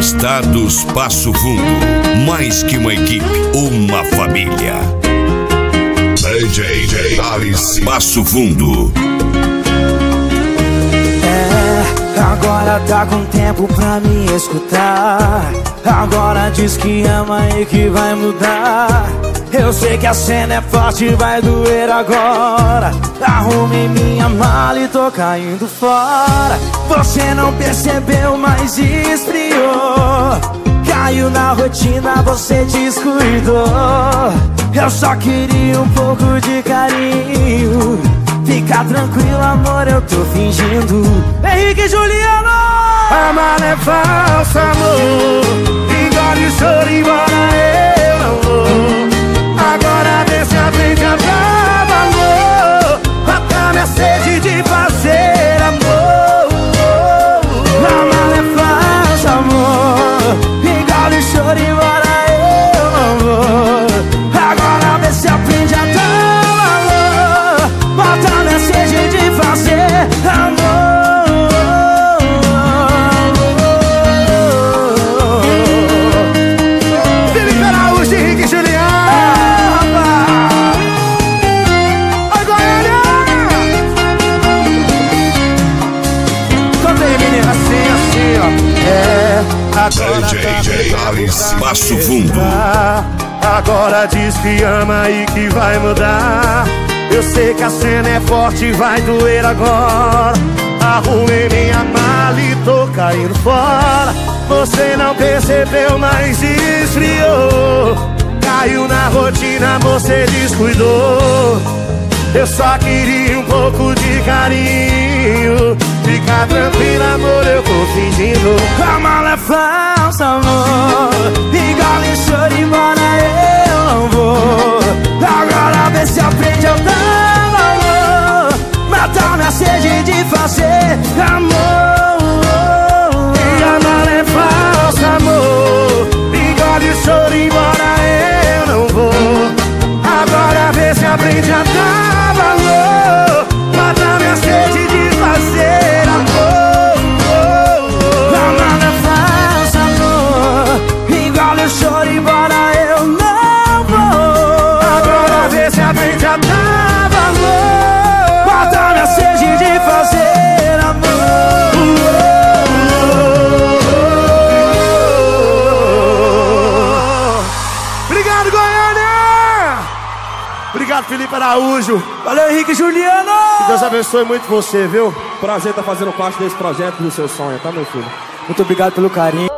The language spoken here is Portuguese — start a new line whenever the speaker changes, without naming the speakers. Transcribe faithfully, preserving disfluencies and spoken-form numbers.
Estados Passo Fundo. Mais que uma equipe, uma família. D J Thales Passo Fundo.
É, agora tá com tempo pra me escutar. Agora diz que ama e que vai mudar. Eu sei que a cena é forte, vai doer agora. Arrumei minha mala e tô caindo fora. Você não percebeu, mas esfriou. Caiu na rotina, você descuidou. Eu só queria um pouco de carinho. Fica tranquilo, amor, eu tô fingindo. Henrique e Juliano!
A mala é falsa, amor. Engole o choro, embora eu não vou. Agora vê se aprende a brava, amor. Mata minha sede de fazer amor.
A mala é falsa, amor. Engole o choro, embora eu não vou. Agora vê se aprende a dar valor. Mata minha sede de fazer amor.
Felipe Araújo, Henrique e Juliano. Oi, Goiânia! Contei, menina, assim, assim, ó. É, agora
D J Thales Passo Fundo.
Agora diz que ama e que vai mudar. Eu sei que a cena é forte, vai doer agora. Arrumei minha mala e tô caindo fora. Você não percebeu, mas esfriou. Caiu na rotina, você descuidou. Eu só queria um pouco de carinho. Fica tranquilo, amor, eu tô fingindo.
A mala é falsa, amor. Engole o choro, embora eu não vou. Agora vê se aprende a dar valor. Matar minha sede de fazer amor.
E a mala é falsa, amor. Engole o choro, embora eu não vou. Agora vê se aprende a dar valor. Matar minha sede de fazer amor.
A mala é falsa, amor. Engole o choro, embora eu não vou.
Agora vê se aprende a dar valor.
Matar minha sede de fazer amor.
Obrigado, Goiânia! Obrigado, Felipe Araújo.
Valeu, Henrique e Juliano!
Que Deus abençoe muito você, viu?
Prazer estar fazendo parte desse projeto do seu sonho, tá, meu filho?
Muito obrigado pelo carinho.